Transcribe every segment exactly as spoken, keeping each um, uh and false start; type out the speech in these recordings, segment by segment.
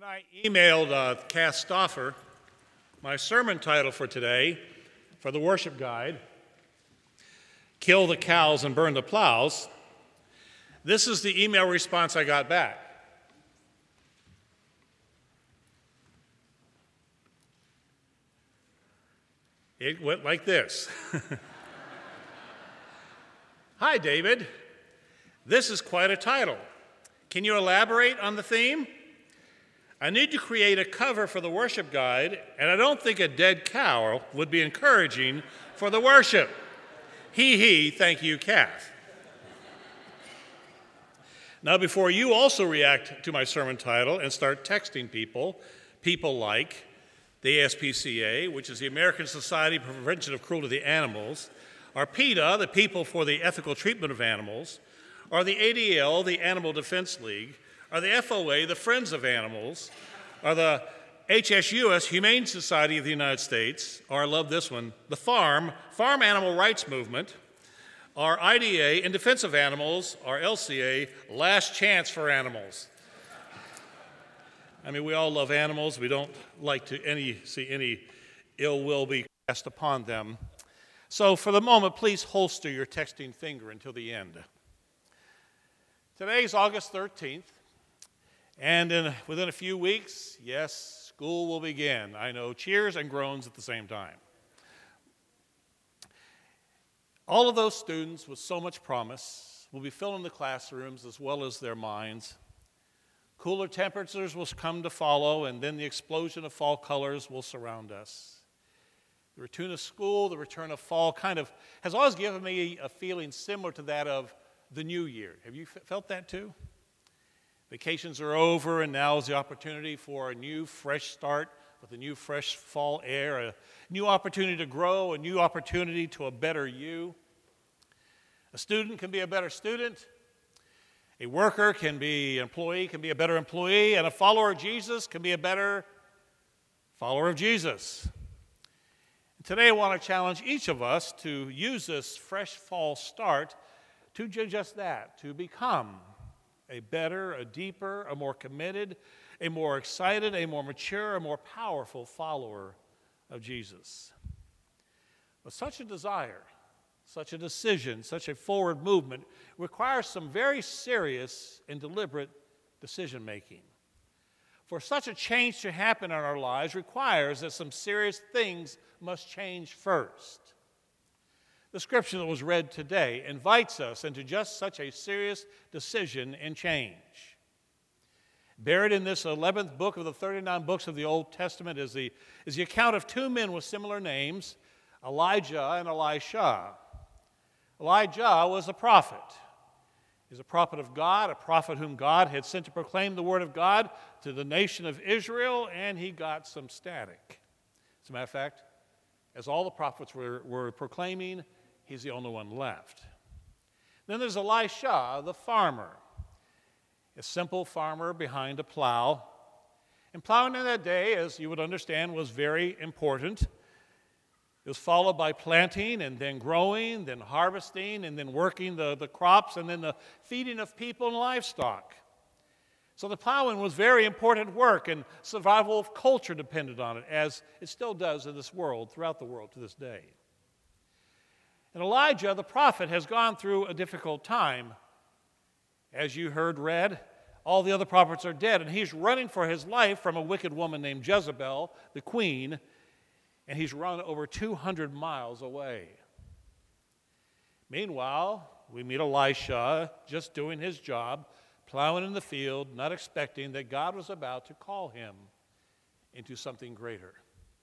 When I emailed uh, Cass Stauffer my sermon title for today, for the worship guide, Kill the Cows and Burn the Plows, this is the email response I got back. It went like this. Hi, David. This is quite a title. Can you elaborate on the theme? I need to create a cover for the worship guide, and I don't think a dead cow would be encouraging for the worship. Hee hee, thank you, Kath. Now, before you also react to my sermon title and start texting people, people like the A S P C A, which is the American Society for Prevention of Cruelty to Animals, or PETA, the People for the Ethical Treatment of Animals, or the A D L, the Animal Defense League, or the F O A, the Friends of Animals, or the H S U S, Humane Society of the United States, or I love this one, the FARM, Farm Animal Rights Movement, or I D A, In Defense of Animals, or L C A, Last Chance for Animals. I mean, we all love animals. We don't like to any see any ill will be cast upon them. So for the moment, please holster your texting finger until the end. Today's August thirteenth. And in, within a few weeks, yes, school will begin. I know, cheers and groans at the same time. All of those students with so much promise will be filling the classrooms as well as their minds. Cooler temperatures will come to follow, and then the explosion of fall colors will surround us. The return of school, the return of fall kind of has always given me a feeling similar to that of the new year. Have you f- felt that too? Vacations are over, and now is the opportunity for a new, fresh start with a new, fresh fall air, a new opportunity to grow, a new opportunity to a better you. A student can be a better student. A worker can be, an employee can be a better employee, and a follower of Jesus can be a better follower of Jesus. And today I want to challenge each of us to use this fresh fall start to do just that, to become a better, a deeper, a more committed, a more excited, a more mature, a more powerful follower of Jesus. But such a desire, such a decision, such a forward movement requires some very serious and deliberate decision making. For such a change to happen in our lives requires that some serious things must change first. The scripture that was read today invites us into just such a serious decision and change. Buried in this eleventh book of the thirty-nine books of the Old Testament is the, is the account of two men with similar names, Elijah and Elisha. Elijah was a prophet. He was a prophet of God, a prophet whom God had sent to proclaim the word of God to the nation of Israel, and he got some static. As a matter of fact, as all the prophets were, were proclaiming, he's the only one left. Then there's Elisha, the farmer, a simple farmer behind a plow. And plowing in that day, as you would understand, was very important. It was followed by planting and then growing, then harvesting, and then working the, the crops, and then the feeding of people and livestock. So the plowing was very important work, and survival of culture depended on it, as it still does in this world, throughout the world to this day. And Elijah, the prophet, has gone through a difficult time. As you heard read, all the other prophets are dead, and he's running for his life from a wicked woman named Jezebel, the queen, and he's run over two hundred miles away. Meanwhile, we meet Elisha just doing his job, plowing in the field, not expecting that God was about to call him into something greater.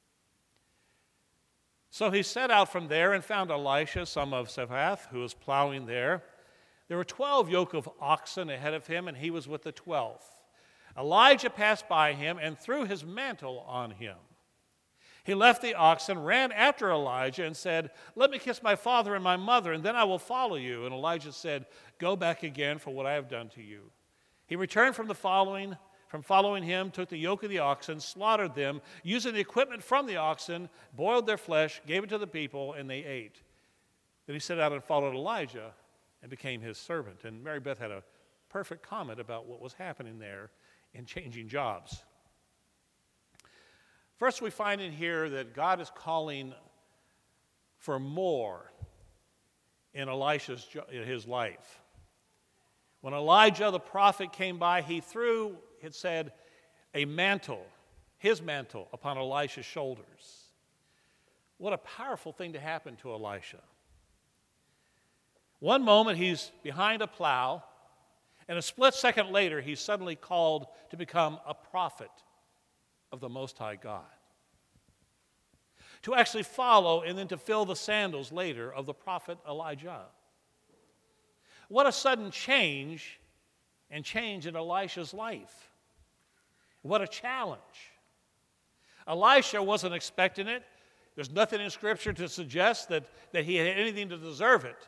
So he set out from there and found Elisha, son of Shaphat, who was plowing there. There were twelve yoke of oxen ahead of him, and he was with the twelfth. Elijah passed by him and threw his mantle on him. He left the oxen, ran after Elijah, and said, "Let me kiss my father and my mother, and then I will follow you." And Elijah said, "Go back again for what I have done to you." He returned from the following, from following him, took the yoke of the oxen, slaughtered them, using the equipment from the oxen, boiled their flesh, gave it to the people, and they ate. Then he set out and followed Elijah and became his servant. And Mary Beth had a perfect comment about what was happening there in changing jobs. First, we find in here that God is calling for more in Elisha's in his life. When Elijah the prophet came by, he threw, it said, a mantle, his mantle, upon Elisha's shoulders. What a powerful thing to happen to Elisha. One moment he's behind a plow, and a split second later he's suddenly called to become a prophet of the Most High God. To actually follow and then to fill the sandals later of the prophet Elijah. What a sudden change and change in Elisha's life. What a challenge. Elisha wasn't expecting it. There's nothing in Scripture to suggest that, that he had anything to deserve it.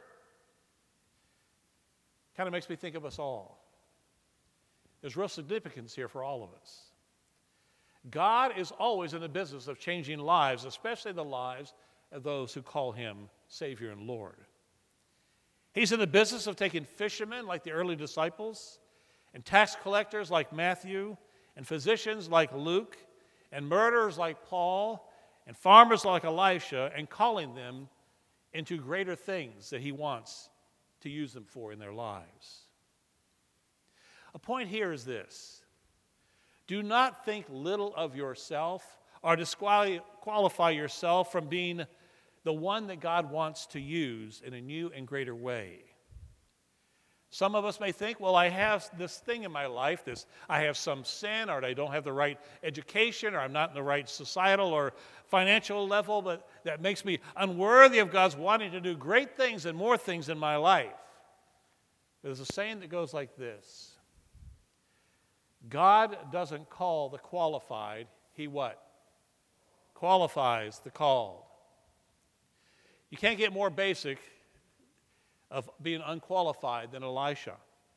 Kind of makes me think of us all. There's real significance here for all of us. God is always in the business of changing lives, especially the lives of those who call him Savior and Lord. He's in the business of taking fishermen like the early disciples, and tax collectors like Matthew, and physicians like Luke, and murderers like Paul, and farmers like Elisha, and calling them into greater things that he wants to use them for in their lives. A point here is this. Do not think little of yourself or disqualify yourself from being the one that God wants to use in a new and greater way. Some of us may think, well, I have this thing in my life, this I have some sin, or I don't have the right education, or I'm not in the right societal or financial level, but that makes me unworthy of God's wanting to do great things and more things in my life. There's a saying that goes like this. God doesn't call the qualified, he what? Qualifies the called. You can't get more basic of being unqualified than Elisha.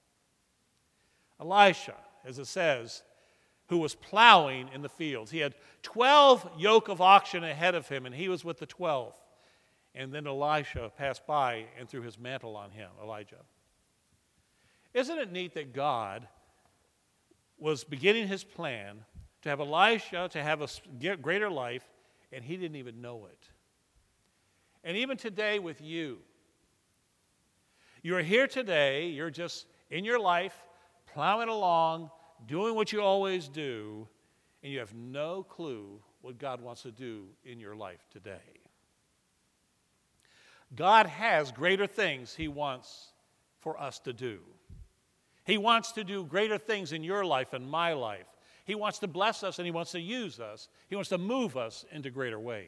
Elisha, as it says, who was plowing in the fields. He had twelve yoke of oxen ahead of him, and he was with the twelfth. And then Elisha passed by and threw his mantle on him, Elijah. Isn't it neat that God was beginning his plan to have Elisha to have a greater life, and he didn't even know it. And even today with you, you're here today, you're just in your life, plowing along, doing what you always do, and you have no clue what God wants to do in your life today. God has greater things he wants for us to do. He wants to do greater things in your life and my life. He wants to bless us and he wants to use us. He wants to move us into greater ways.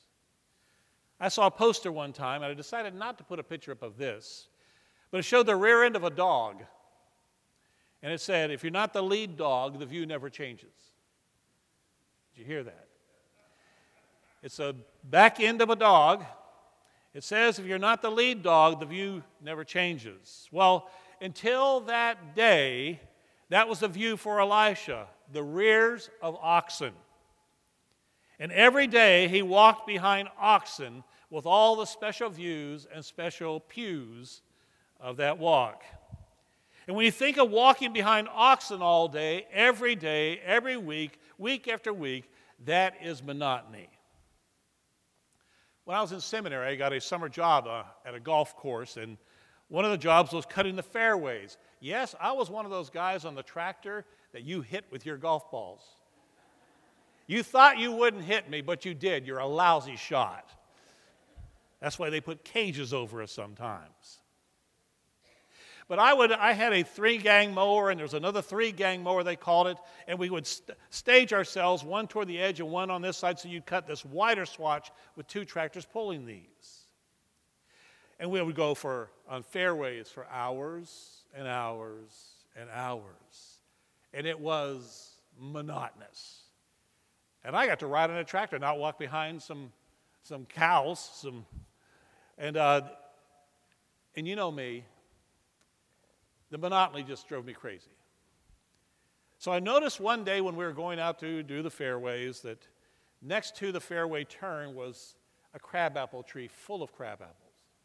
I saw a poster one time, and I decided not to put a picture up of this, but it showed the rear end of a dog. And it said, if you're not the lead dog, the view never changes. Did you hear that? It's a back end of a dog. It says, if you're not the lead dog, the view never changes. Well, until that day, that was the view for Elisha, the rears of oxen. And every day he walked behind oxen with all the special views and special pews of that walk. And when you think of walking behind oxen all day, every day, every week, week after week, that is monotony. When I was in seminary, I got a summer job uh, at a golf course, and one of the jobs was cutting the fairways. Yes, I was one of those guys on the tractor that you hit with your golf balls. You thought you wouldn't hit me, but you did. You're a lousy shot. That's why they put cages over us sometimes. But I would, I had a three-gang mower, and there was another three-gang mower, they called it, and we would st- stage ourselves, one toward the edge and one on this side, so you'd cut this wider swatch with two tractors pulling these. And we would go for on fairways for hours and hours and hours. And it was monotonous. And I got to ride on a tractor, not walk behind some some cows, some and uh, and you know me, the monotony just drove me crazy. So I noticed one day when we were going out to do the fairways that next to the fairway turn was a crabapple tree full of crab apples.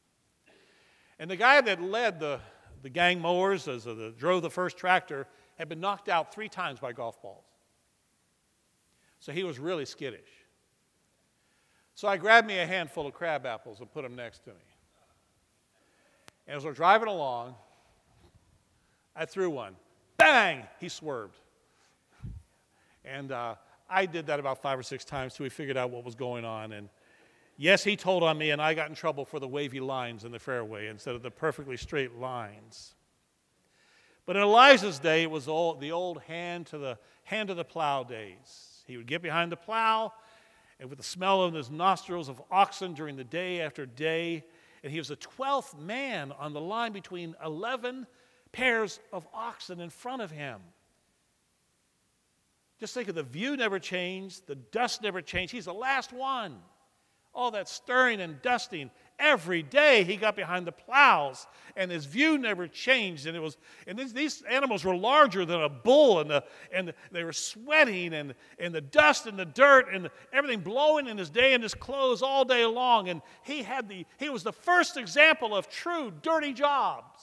And the guy that led the, the gang mowers, as the, drove the first tractor, had been knocked out three times by golf balls. So he was really skittish. So I grabbed me a handful of crab apples and put them next to me. And as we're driving along, I threw one. Bang! He swerved. And uh, I did that about five or six times till we figured out what was going on. And yes, he told on me, and I got in trouble for the wavy lines in the fairway instead of the perfectly straight lines. But in Elijah's day, it was all, the old hand to the hand to the plow days. He would get behind the plow, and with the smell in his nostrils of oxen during the day after day, and he was the twelfth man on the line between eleven pairs of oxen in front of him. Just think of the view never changed, the dust never changed. He's the last one. All that stirring and dusting. Every day he got behind the plows, and his view never changed. And it was, and these, these animals were larger than a bull, and the, and they were sweating, and, and the dust and the dirt and everything blowing in his day and his clothes all day long. And he had the he was the first example of true dirty jobs.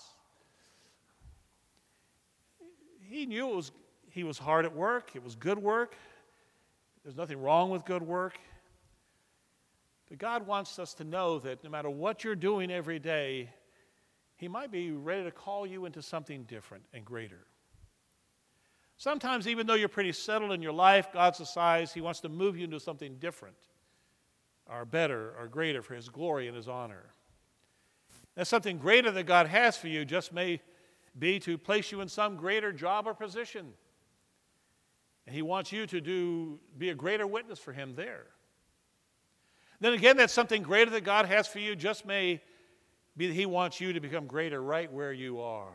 He knew it was he was hard at work. It was good work. There's nothing wrong with good work. But God wants us to know that no matter what you're doing every day, he might be ready to call you into something different and greater. Sometimes, even though you're pretty settled in your life, God's decides he wants to move you into something different, or better, or greater for his glory and his honor. That something greater that God has for you just may be to place you in some greater job or position. And he wants you to do be a greater witness for him there. Then again, that something greater that God has for you just may be that he wants you to become greater right where you are.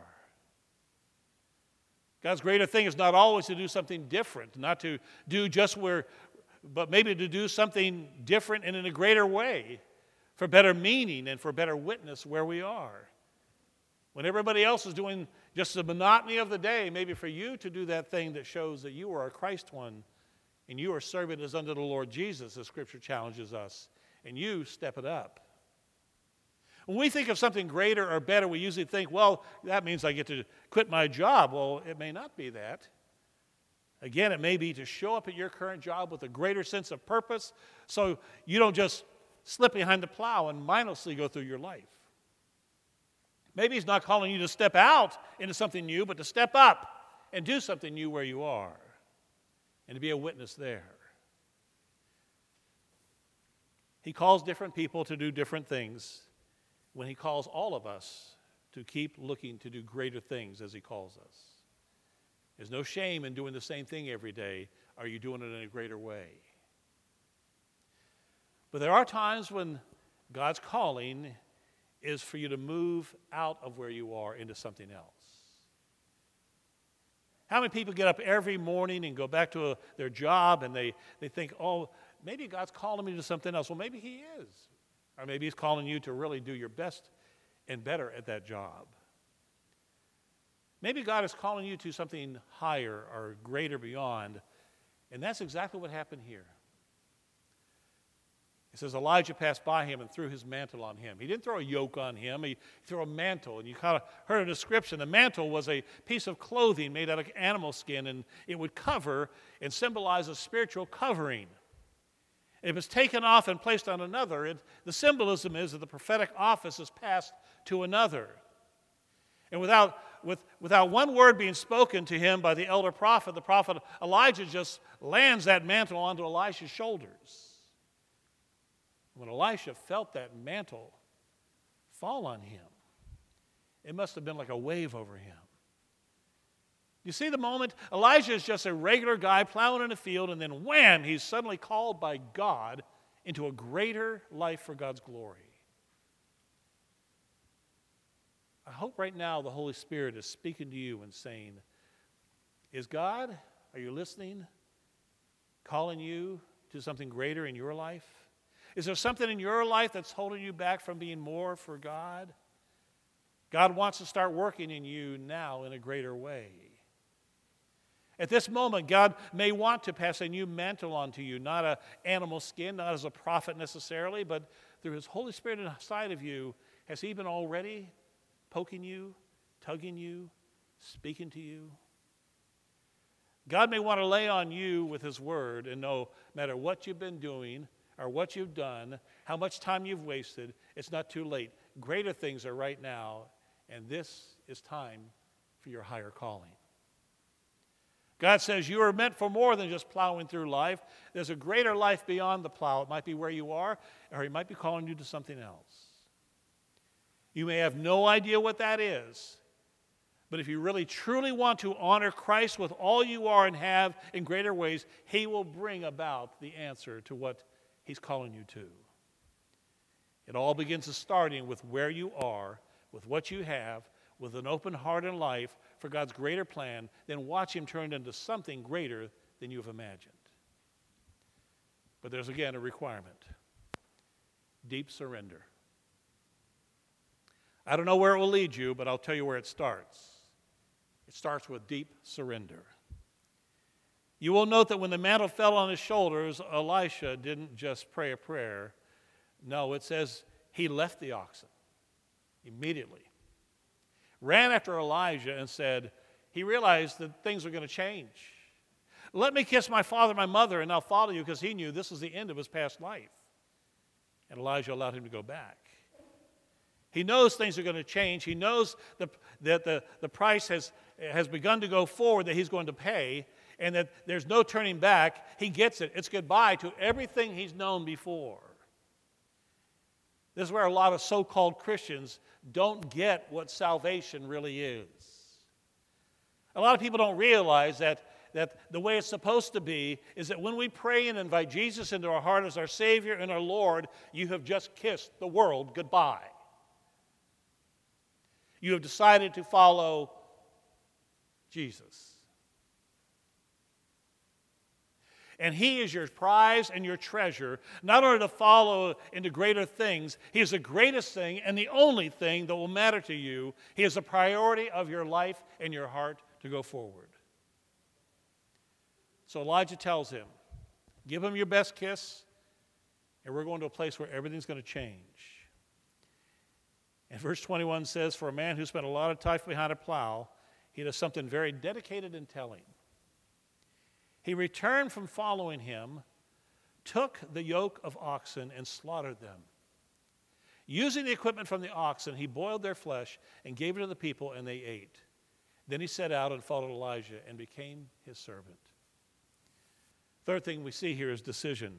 God's greater thing is not always to do something different, not to do just where, but maybe to do something different and in a greater way for better meaning and for better witness where we are. When everybody else is doing just the monotony of the day, maybe for you to do that thing that shows that you are a Christ one and you are serving as unto the Lord Jesus, as Scripture challenges us. And you step it up. When we think of something greater or better, we usually think, well, that means I get to quit my job. Well, it may not be that. Again, it may be to show up at your current job with a greater sense of purpose so you don't just slip behind the plow and mindlessly go through your life. Maybe he's not calling you to step out into something new, but to step up and do something new where you are and to be a witness there. He calls different people to do different things when he calls all of us to keep looking to do greater things as he calls us. There's no shame in doing the same thing every day. Are you doing it in a greater way? But there are times when God's calling is for you to move out of where you are into something else. How many people get up every morning and go back to a, their job and they, they think, oh, maybe God's calling me to something else. Well, maybe he is. Or maybe he's calling you to really do your best and better at that job. Maybe God is calling you to something higher or greater beyond. And that's exactly what happened here. It says Elijah passed by him and threw his mantle on him. He didn't throw a yoke on him. He threw a mantle. And you kind of heard a description. The mantle was a piece of clothing made out of animal skin, and it would cover and symbolize a spiritual covering. It was taken off and placed on another. It, the symbolism is that the prophetic office is passed to another. And without, with, without one word being spoken to him by the elder prophet, the prophet Elijah just lands that mantle onto Elisha's shoulders. When Elisha felt that mantle fall on him, it must have been like a wave over him. You see the moment? Elijah is just a regular guy plowing in a field, and then wham, he's suddenly called by God into a greater life for God's glory. I hope right now the Holy Spirit is speaking to you and saying, is God, are you listening, calling you to something greater in your life? Is there something in your life that's holding you back from being more for God? God wants to start working in you now in a greater way. At this moment, God may want to pass a new mantle onto you, not an animal skin, not as a prophet necessarily, but through his Holy Spirit inside of you, has he been already poking you, tugging you, speaking to you? God may want to lay on you with his word, and no matter what you've been doing or what you've done, how much time you've wasted, it's not too late. Greater things are right now, and this is time for your higher calling. God says you are meant for more than just plowing through life. There's a greater life beyond the plow. It might be where you are, or he might be calling you to something else. You may have no idea what that is, but if you really truly want to honor Christ with all you are and have in greater ways, he will bring about the answer to what he's calling you to. It all begins starting with where you are, with what you have, with an open heart and life for God's greater plan, then watch him turn into something greater than you've imagined. But there's again a requirement: deep surrender. I don't know where it will lead you, but I'll tell you where it starts. It starts with deep surrender. You will note that when the mantle fell on his shoulders, Elisha didn't just pray a prayer. No, it says he left the oxen immediately. Ran after Elijah and said, he realized that things were going to change. Let me kiss my father and my mother, and I'll follow you, because he knew this was the end of his past life. And Elijah allowed him to go back. He knows things are going to change. He knows the, that the, the price has, has begun to go forward that he's going to pay, and that there's no turning back. He gets it. It's goodbye to everything he's known before. This is where a lot of so-called Christians don't get what salvation really is. A lot of people don't realize that, that the way it's supposed to be is that when we pray and invite Jesus into our heart as our Savior and our Lord, you have just kissed the world goodbye. You have decided to follow Jesus. And he is your prize and your treasure, not only to follow into greater things. He is the greatest thing and the only thing that will matter to you. He is the priority of your life and your heart to go forward. So Elijah tells him, give him your best kiss, and we're going to a place where everything's going to change. And verse twenty-one says, for a man who spent a lot of time behind a plow, he does something very dedicated and telling. He returned from following him, took the yoke of oxen, and slaughtered them. Using the equipment from the oxen, he boiled their flesh and gave it to the people, and they ate. Then he set out and followed Elijah and became his servant. Third thing we see here is decision.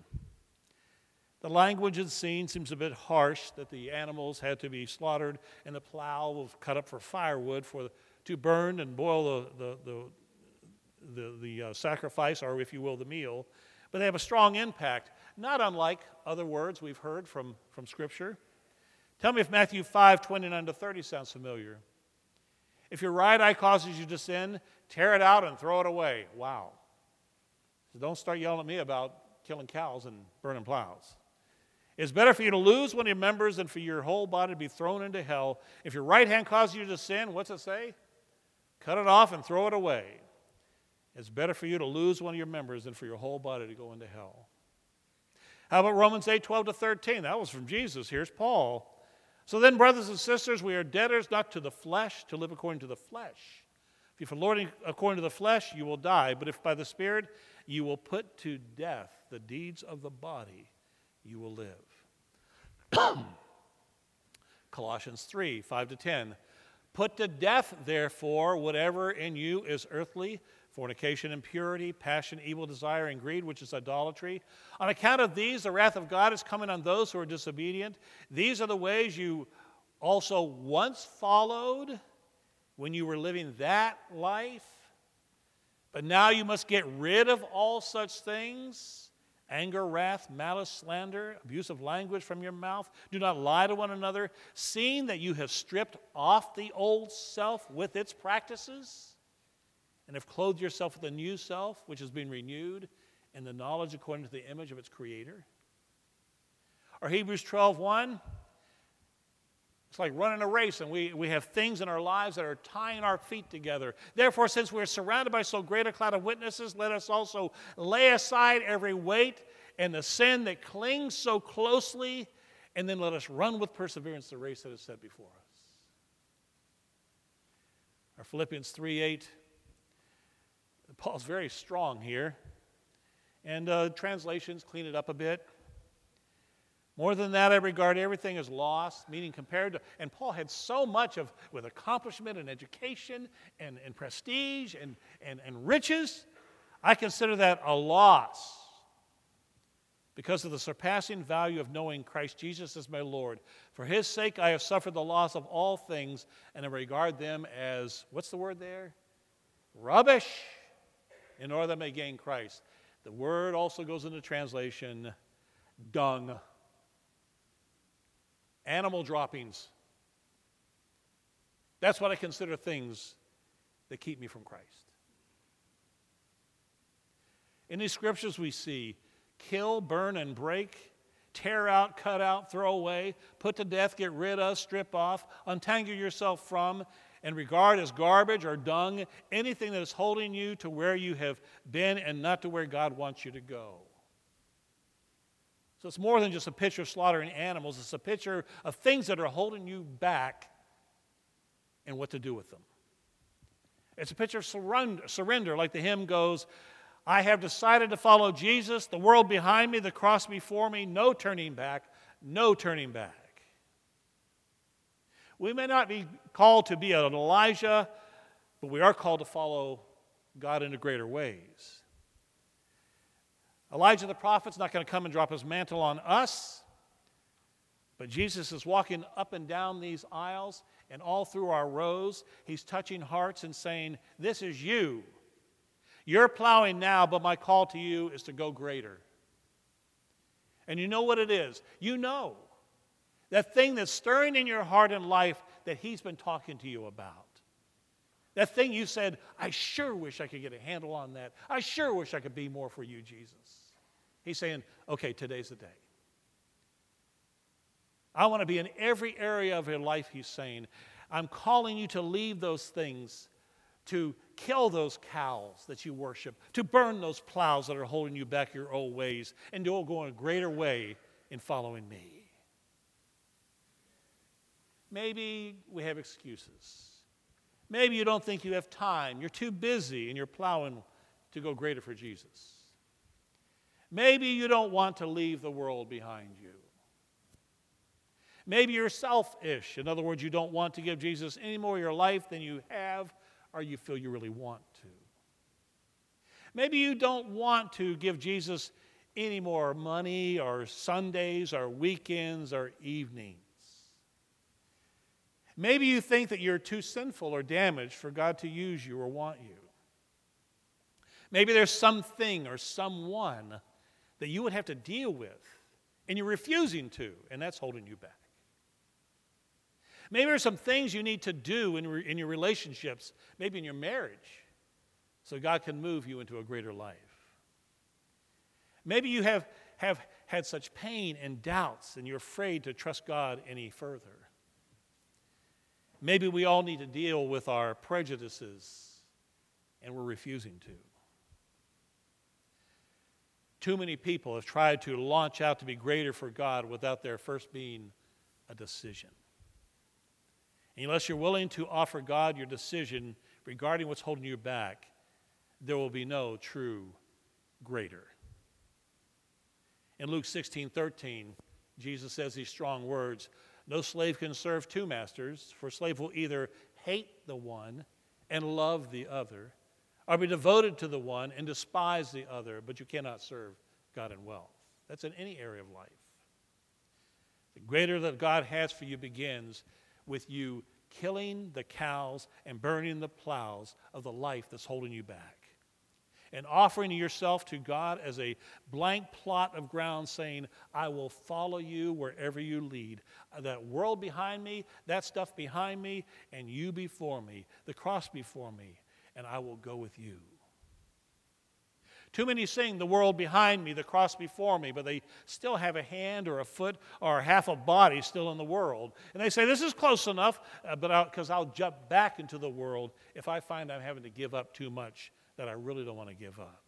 The language of the scene seems a bit harsh, that the animals had to be slaughtered and the plow was cut up for firewood for to burn and boil the, the, the the, the uh, sacrifice, or if you will, the meal. But they have a strong impact, not unlike other words we've heard from, from Scripture. Tell me if Matthew five, twenty-nine to thirty sounds familiar. If your right eye causes you to sin, tear it out and throw it away. Wow. So don't start yelling at me about killing cows and burning plows. It's better for you to lose one of your members than for your whole body to be thrown into hell. If your right hand causes you to sin, what's it say? Cut it off and throw it away. It's better for you to lose one of your members than for your whole body to go into hell. How about Romans eight, twelve to thirteen? That was from Jesus. Here's Paul. So then, brothers and sisters, we are debtors not to the flesh, to live according to the flesh. If you're Lord according to the flesh, you will die. But if by the Spirit you will put to death the deeds of the body, you will live. Colossians three, five to ten. Put to death, therefore, whatever in you is earthly, fornication, impurity, passion, evil desire, and greed, which is idolatry. On account of these, the wrath of God is coming on those who are disobedient. These are the ways you also once followed when you were living that life. But now you must get rid of all such things: anger, wrath, malice, slander, abuse of language from your mouth. Do not lie to one another, seeing that you have stripped off the old self with its practices, and have clothed yourself with a new self, which has been renewed in the knowledge according to the image of its creator. Or Hebrews twelve one, it's like running a race, and we, we have things in our lives that are tying our feet together. Therefore, since we're surrounded by so great a cloud of witnesses, let us also lay aside every weight and the sin that clings so closely, and then let us run with perseverance the race that is set before us. Or Philippians three eight, Paul's very strong here. And uh, translations clean it up a bit. More than that, I regard everything as lost, meaning compared to, and Paul had so much of, with accomplishment and education and, and prestige and, and, and riches, I consider that a loss because of the surpassing value of knowing Christ Jesus as my Lord. For his sake, I have suffered the loss of all things, and I regard them as, what's the word there? Rubbish, in order that I may gain Christ. The word also goes into translation, dung. Animal droppings. That's what I consider things that keep me from Christ. In these scriptures we see kill, burn, and break, tear out, cut out, throw away, put to death, get rid of, strip off, untangle yourself from, and regard as garbage or dung anything that is holding you to where you have been and not to where God wants you to go. So it's more than just a picture of slaughtering animals. It's a picture of things that are holding you back and what to do with them. It's a picture of surrender, surrender, like the hymn goes, I have decided to follow Jesus, the world behind me, the cross before me, no turning back, no turning back. We may not be called to be an Elijah, but we are called to follow God in greater ways. Elijah the prophet's not going to come and drop his mantle on us, but Jesus is walking up and down these aisles and all through our rows. He's touching hearts and saying, this is you. You're plowing now, but my call to you is to go greater. And you know what it is. You know that thing that's stirring in your heart and life that he's been talking to you about. That thing you said, I sure wish I could get a handle on that. I sure wish I could be more for you, Jesus. He's saying, okay, today's the day. I want to be in every area of your life, he's saying. I'm calling you to leave those things, to kill those cows that you worship, to burn those plows that are holding you back your old ways, and to go in a greater way in following me. Maybe we have excuses. Maybe you don't think you have time. You're too busy and you're plowing to go greater for Jesus. Maybe you don't want to leave the world behind you. Maybe you're selfish. In other words, you don't want to give Jesus any more of your life than you have or you feel you really want to. Maybe you don't want to give Jesus any more money or Sundays or weekends or evenings. Maybe you think that you're too sinful or damaged for God to use you or want you. Maybe there's something or someone that you would have to deal with, and you're refusing to, and that's holding you back. Maybe there's some things you need to do in, re- in your relationships, maybe in your marriage, so God can move you into a greater life. Maybe you have, have had such pain and doubts, and you're afraid to trust God any further. Maybe we all need to deal with our prejudices, and we're refusing to. Too many people have tried to launch out to be greater for God without there first being a decision. And unless you're willing to offer God your decision regarding what's holding you back, there will be no true greater. In Luke sixteen thirteen, Jesus says these strong words, no slave can serve two masters, for a slave will either hate the one and love the other, or be devoted to the one and despise the other, but you cannot serve God and wealth. That's in any area of life. The greater that God has for you begins with you killing the cows and burning the plows of the life that's holding you back, and offering yourself to God as a blank plot of ground, saying, I will follow you wherever you lead. That world behind me, that stuff behind me, and you before me, the cross before me, and I will go with you. Too many sing the world behind me, the cross before me, but they still have a hand or a foot or half a body still in the world. And they say, this is close enough, uh, but because I'll, I'll jump back into the world if I find I'm having to give up too much that I really don't want to give up.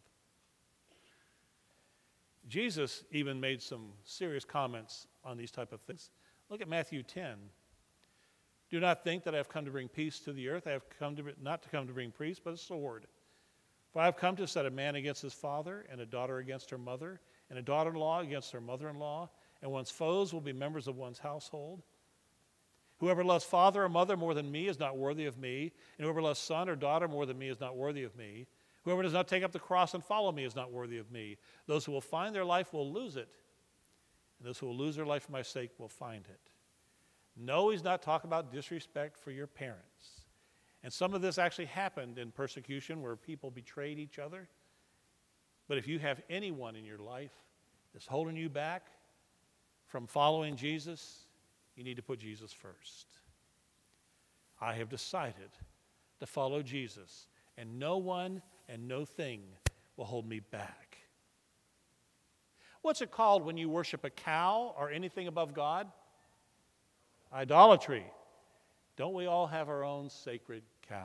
Jesus even made some serious comments on these type of things. Look at Matthew ten. Do not think that I have come to bring peace to the earth. I have come to not to come to bring peace, but a sword. For I have come to set a man against his father, and a daughter against her mother, and a daughter-in-law against her mother-in-law, and one's foes will be members of one's household. Whoever loves father or mother more than me is not worthy of me, and whoever loves son or daughter more than me is not worthy of me. Whoever does not take up the cross and follow me is not worthy of me. Those who will find their life will lose it, and those who will lose their life for my sake will find it. No, he's not talking about disrespect for your parents. And some of this actually happened in persecution where people betrayed each other. But if you have anyone in your life that's holding you back from following Jesus, you need to put Jesus first. I have decided to follow Jesus, and no one and no thing will hold me back. What's it called when you worship a cow or anything above God? Idolatry. Don't we all have our own sacred cows?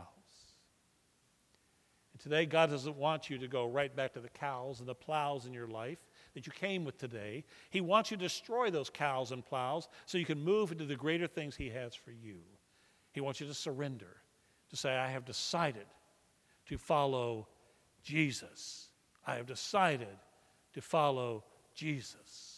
And today, God doesn't want you to go right back to the cows and the plows in your life that you came with today. He wants you to destroy those cows and plows so you can move into the greater things He has for you. He wants you to surrender, to say, I have decided to follow Jesus. I have decided to follow Jesus.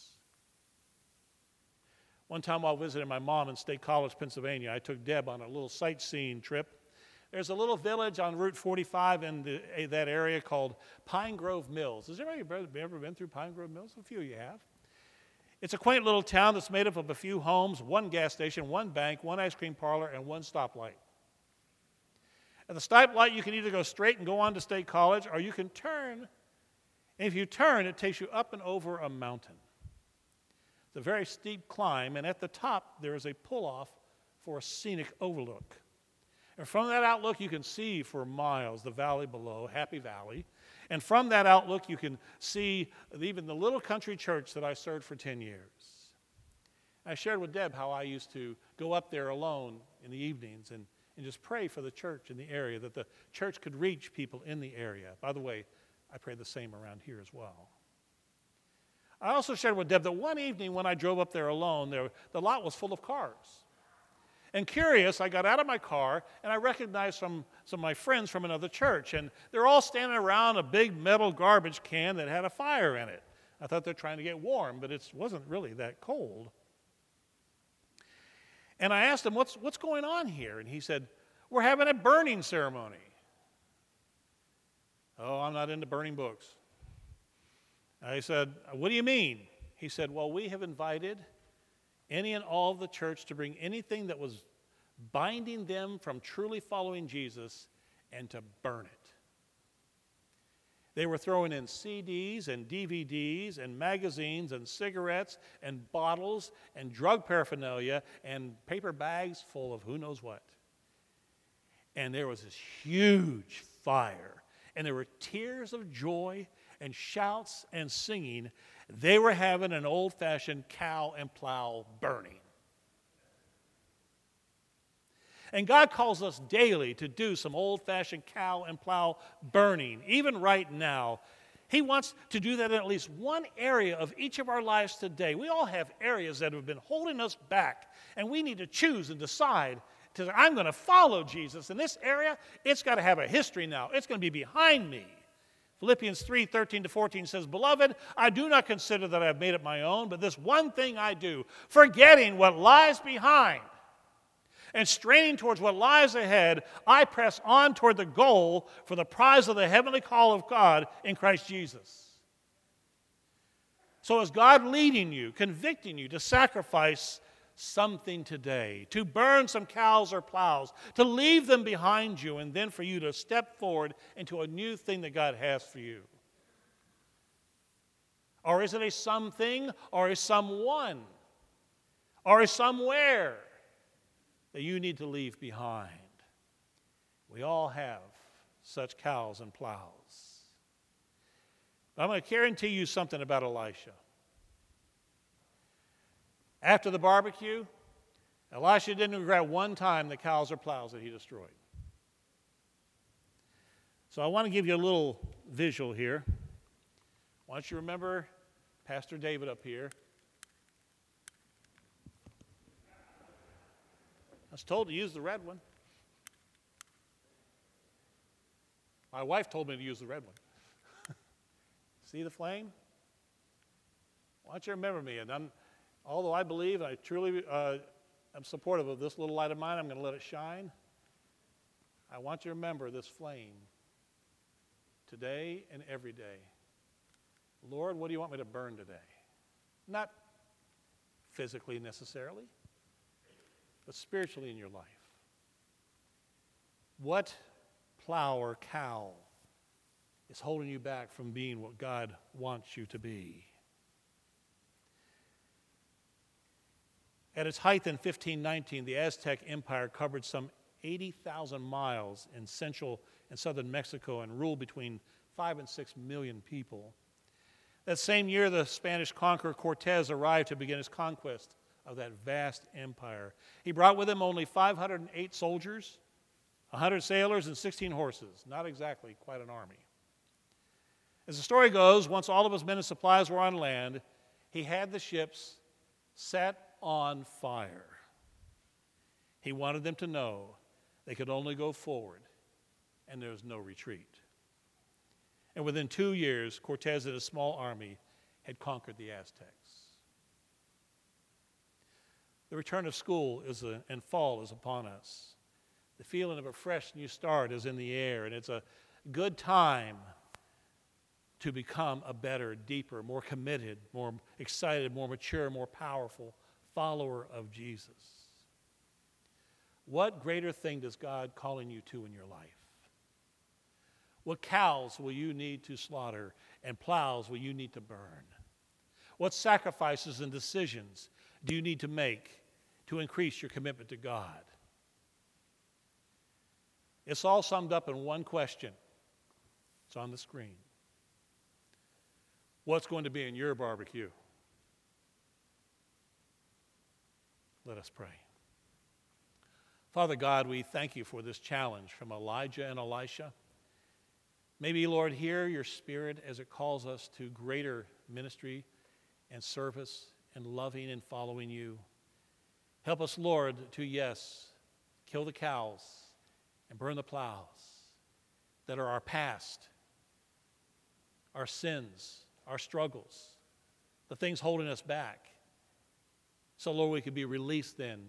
One time while visiting my mom in State College, Pennsylvania, I took Deb on a little sightseeing trip. There's a little village on Route forty-five in the, uh, that area called Pine Grove Mills. Has anybody ever been through Pine Grove Mills? A few of you have. It's a quaint little town that's made up of a few homes, one gas station, one bank, one ice cream parlor, and one stoplight. At the stoplight, you can either go straight and go on to State College, or you can turn. And if you turn, it takes you up and over a mountain. It's a very steep climb, and at the top, there is a pull-off for a scenic overlook. And from that outlook, you can see for miles the valley below, Happy Valley. And from that outlook, you can see even the little country church that I served for ten years. I shared with Deb how I used to go up there alone in the evenings and, and just pray for the church in the area, that the church could reach people in the area. By the way, I pray the same around here as well. I also shared with Deb that one evening when I drove up there alone, there, the lot was full of cars. And curious, I got out of my car, and I recognized some, some of my friends from another church. And they're all standing around a big metal garbage can that had a fire in it. I thought they're trying to get warm, but it wasn't really that cold. And I asked him, what's, what's going on here? And he said, we're having a burning ceremony. Oh, I'm not into burning books. I said, what do you mean? He said, well, we have invited any and all of the church to bring anything that was binding them from truly following Jesus and to burn it. They were throwing in C Ds and D V Ds and magazines and cigarettes and bottles and drug paraphernalia and paper bags full of who knows what. And there was this huge fire. And there were tears of joy and shouts and singing. They were having an old-fashioned cow and plow burning. And God calls us daily to do some old-fashioned cow and plow burning. Even right now, He wants to do that in at least one area of each of our lives today. We all have areas that have been holding us back, and we need to choose and decide to say, I'm going to follow Jesus. In this area, it's got to have a history now. It's going to be behind me. Philippians three, thirteen to fourteen says, Beloved, I do not consider that I have made it my own, but this one thing I do, forgetting what lies behind and straining towards what lies ahead, I press on toward the goal for the prize of the heavenly call of God in Christ Jesus. So is God leading you, convicting you to sacrifice something today, to burn some cows or plows, to leave them behind you, and then for you to step forward into a new thing that God has for you? Or is it a something, or a someone, or a somewhere that you need to leave behind? We all have such cows and plows. But I'm going to guarantee you something about Elisha. After the barbecue, Elisha didn't regret one time the cows or plows that he destroyed. So I want to give you a little visual here. I want you to remember Pastor David up here. I was told to use the red one. My wife told me to use the red one. See the flame? Why don't you remember me? And I'm, although I believe, I truly uh, am supportive of this little light of mine, I'm going to let it shine. I want you to remember this flame today and every day. Lord, what do you want me to burn today? Not physically necessarily, but spiritually in your life. What plow or cow is holding you back from being what God wants you to be? At its height in fifteen nineteen, the Aztec Empire covered some eighty thousand miles in central and southern Mexico and ruled between five and six million people. That same year, the Spanish conqueror Cortez arrived to begin his conquest of that vast empire. He brought with him only five hundred eight soldiers, one hundred sailors, and sixteen horses. Not exactly quite an army. As the story goes, once all of his men and supplies were on land, he had the ships set on fire. He wanted them to know they could only go forward and there was no retreat. And within two years, Cortez and his small army had conquered the Aztecs. The return of school is a, and fall is upon us. The feeling of a fresh new start is in the air, and it's a good time to become a better, deeper, more committed, more excited, more mature, more powerful follower of Jesus. What greater thing does God calling you to in your life? What cows will you need to slaughter and plows will you need to burn? What sacrifices and decisions do you need to make to increase your commitment to God? It's all summed up in one question. It's on the screen. What's going to be in your barbecue? Let us pray. Father God, we thank you for this challenge from Elijah and Elisha. Maybe, Lord, hear your Spirit as it calls us to greater ministry and service and loving and following you. Help us, Lord, to, yes, kill the cows and burn the plows that are our past, our sins, our struggles, the things holding us back. So, Lord, we could be released then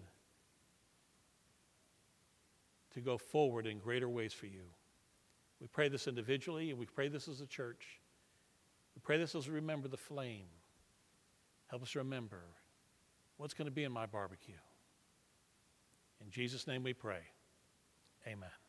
to go forward in greater ways for you. We pray this individually, and we pray this as a church. We pray this as we remember the flame. Help us remember what's going to be in my barbecue. In Jesus' name we pray. Amen.